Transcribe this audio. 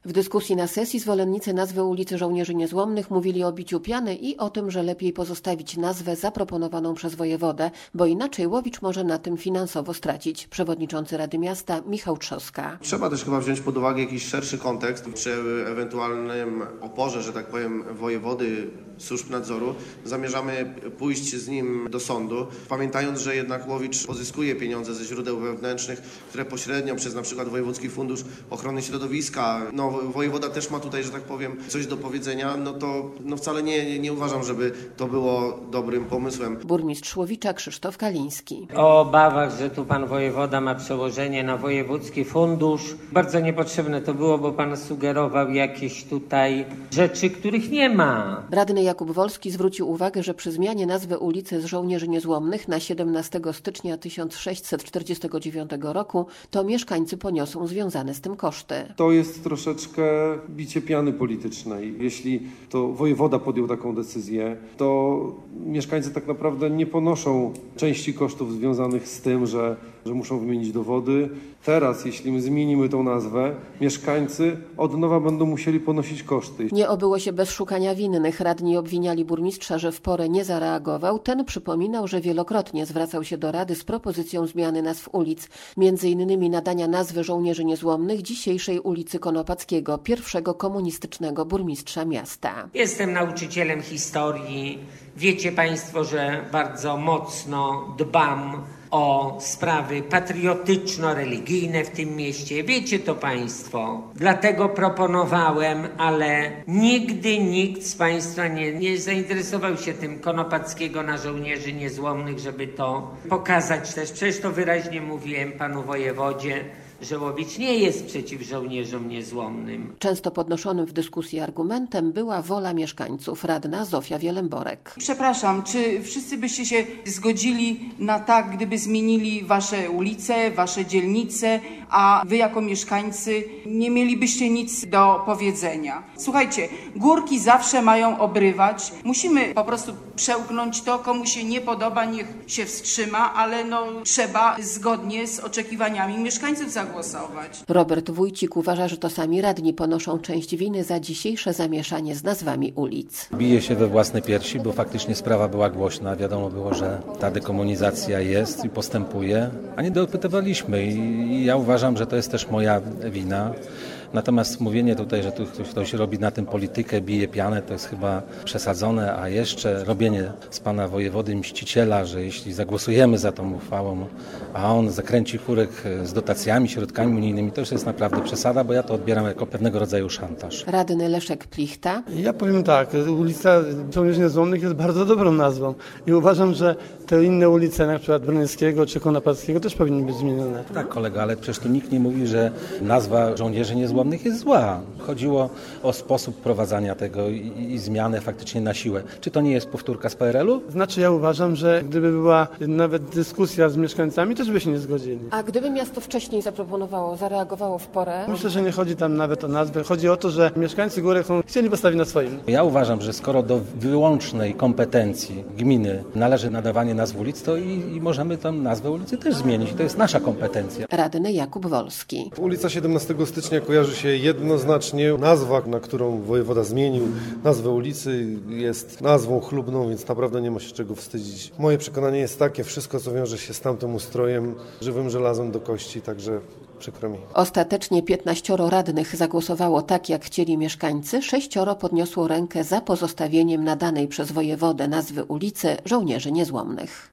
W dyskusji na sesji zwolennicy nazwy ulicy Żołnierzy Niezłomnych mówili o biciu piany i o tym, że lepiej pozostawić nazwę zaproponowaną przez wojewodę, bo inaczej Łowicz może na tym finansowo stracić. Przewodniczący Rady Miasta Michał Trzoska. Trzeba też chyba wziąć pod uwagę jakiś szerszy kontekst. Przy ewentualnym oporze, że tak powiem, wojewody, służb nadzoru, zamierzamy pójść z nim do sądu, pamiętając, że jednak Łowicz pozyskuje pieniądze ze źródeł wewnętrznych, które pośrednio przez na przykład Wojewódzki Fundusz Ochrony Środowiska, wojewoda też ma tutaj, że tak powiem, coś do powiedzenia, to wcale nie uważam, żeby to było dobrym pomysłem. Burmistrz Łowicza Krzysztof Kaliński. O obawach, że tu pan wojewoda ma przełożenie na Wojewódzki Fundusz. Bardzo niepotrzebne to było, bo pan sugerował jakieś tutaj rzeczy, których nie ma. Radny Jakub Wolski zwrócił uwagę, że przy zmianie nazwy ulicy z Żołnierzy Niezłomnych na 17 stycznia 1649 roku to mieszkańcy poniosą związane z tym koszty. To jest troszeczkę bicie piany politycznej. Jeśli to wojewoda podjął taką decyzję, to mieszkańcy tak naprawdę nie ponoszą części kosztów związanych z tym, że muszą wymienić dowody. Teraz, jeśli my zmienimy tą nazwę, mieszkańcy od nowa będą musieli ponosić koszty. Nie obyło się bez szukania winnych. Radni obwiniali burmistrza, że w porę nie zareagował. Ten przypominał, że wielokrotnie zwracał się do Rady z propozycją zmiany nazw ulic, m.in. nadania nazwy Żołnierzy Niezłomnych dzisiejszej ulicy Konopackiego, pierwszego komunistycznego burmistrza miasta. Jestem nauczycielem historii. Wiecie państwo, że bardzo mocno dbam o sprawy patriotyczno-religijne w tym mieście. Wiecie to państwo. Dlatego proponowałem, ale nigdy nikt z państwa nie zainteresował się tym Konopackiego na Żołnierzy Niezłomnych, żeby to pokazać też. Przecież to wyraźnie mówiłem panu wojewodzie, że Łowicz nie jest przeciw żołnierzom niezłomnym. Często podnoszonym w dyskusji argumentem była wola mieszkańców. Radna Zofia Wielemborek. Przepraszam, czy wszyscy byście się zgodzili na tak, gdyby zmienili wasze ulice, wasze dzielnice, a wy jako mieszkańcy nie mielibyście nic do powiedzenia? Słuchajcie, górki zawsze mają obrywać. Musimy po prostu przełknąć to, komu się nie podoba, niech się wstrzyma, ale trzeba zgodnie z oczekiwaniami mieszkańców zagłosować. Robert Wójcik uważa, że to sami radni ponoszą część winy za dzisiejsze zamieszanie z nazwami ulic. Bije się we własne piersi, bo faktycznie sprawa była głośna. Wiadomo było, że ta dekomunizacja jest i postępuje, a nie dopytywaliśmy. I ja uważam, że to jest też moja wina. Natomiast mówienie tutaj, że tu ktoś robi na tym politykę, bije pianę, to jest chyba przesadzone, a jeszcze robienie z pana wojewody mściciela, że jeśli zagłosujemy za tą uchwałą, a on zakręci chórek z dotacjami, środkami unijnymi, to już jest naprawdę przesada, bo ja to odbieram jako pewnego rodzaju szantaż. Radny Leszek Plichta. Ja powiem tak, ulica Żołnierzy Niezłomnych jest bardzo dobrą nazwą i uważam, że te inne ulice, na przykład Broniewskiego czy Konopackiego, też powinny być zmienione. Tak, kolego, ale przecież tu nikt nie mówi, że nazwa Żołnierzy Niezłomnych jest zła. Chodziło o sposób prowadzenia tego i zmianę faktycznie na siłę. Czy to nie jest powtórka z PRL-u? Znaczy ja uważam, że gdyby była nawet dyskusja z mieszkańcami, też by się nie zgodzili. A gdyby miasto wcześniej zareagowało w porę? Myślę, że nie chodzi tam nawet o nazwę. Chodzi o to, że mieszkańcy Górek chcieli postawić na swoim. Ja uważam, że skoro do wyłącznej kompetencji gminy należy nadawanie nazw ulic, to i możemy tę nazwę ulicy też zmienić. To jest nasza kompetencja. Radny Jakub Wolski. Ulica 17 stycznia kojarzy się jednoznacznie. Nazwa, na którą wojewoda zmienił nazwę ulicy, jest nazwą chlubną, więc naprawdę nie ma się czego wstydzić. Moje przekonanie jest takie, wszystko co wiąże się z tamtym ustrojem, żywym żelazem do kości, także przykro mi. Ostatecznie 15 radnych zagłosowało tak, jak chcieli mieszkańcy. 6 podniosło rękę za pozostawieniem nadanej przez wojewodę nazwy ulicy Żołnierzy Niezłomnych.